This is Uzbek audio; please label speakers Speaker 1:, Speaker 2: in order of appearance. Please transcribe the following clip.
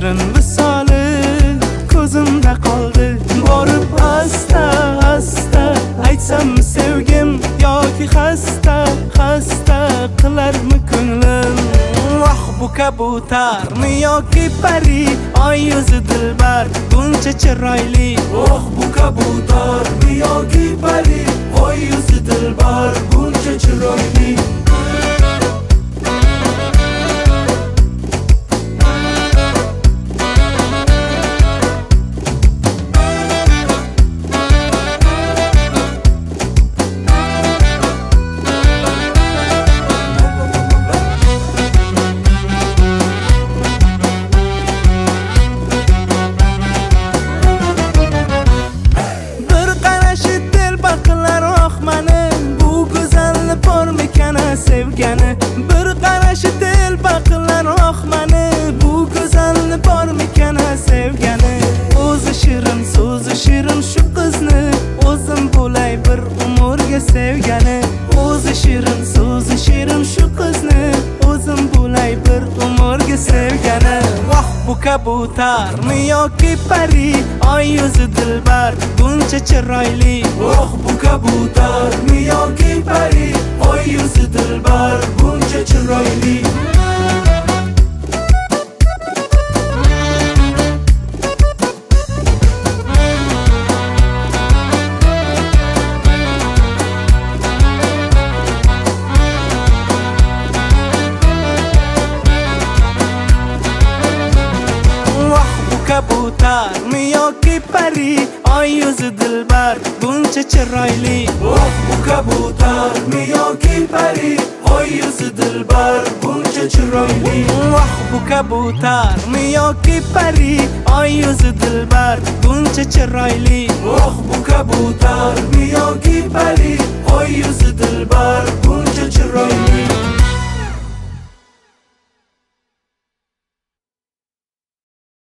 Speaker 1: shirin visoli ko'zimda qoldi. Borib asta asta aytsam sevgim yoki xasta qilarmi ko'nglim? Voh bu kabutarmi yoki pari, oy yuzi dilbar buncha chiroyli.
Speaker 2: Oh bu kabutarmi yoki pari, oy yuzi dilbar buncha chiroyli.
Speaker 1: Sevgani bir qarashi telba qilar mani, bu go'zalni bormikan sevgani? O'zi shirin so'zi shirin shu qizni o'zim bo'lay bir umrga sevgani. O'zi shirin so'zi shirin shu qizni o'zim bo'lay bir umrga sevgani. Voh bu kabutarmi yoki pari, oy yuzi dilbar buncha chiroyli.
Speaker 2: Oh bu kabutarmi yoki pari, oy yuzi dilbar buncha chiroyli.
Speaker 1: Kabutarmi yoki pari, oy yuzi dilbar buncha chiroyli.
Speaker 2: Oh bu kabutarmi yoki pari, oy yuzi dilbar buncha chiroyli.
Speaker 1: Oh bu kabutarmi yoki pari, oy yuzi dilbar buncha chiroyli.
Speaker 2: Oh bu kabutarmi yoki pari, oy yuzi dilbar buncha chiroyli.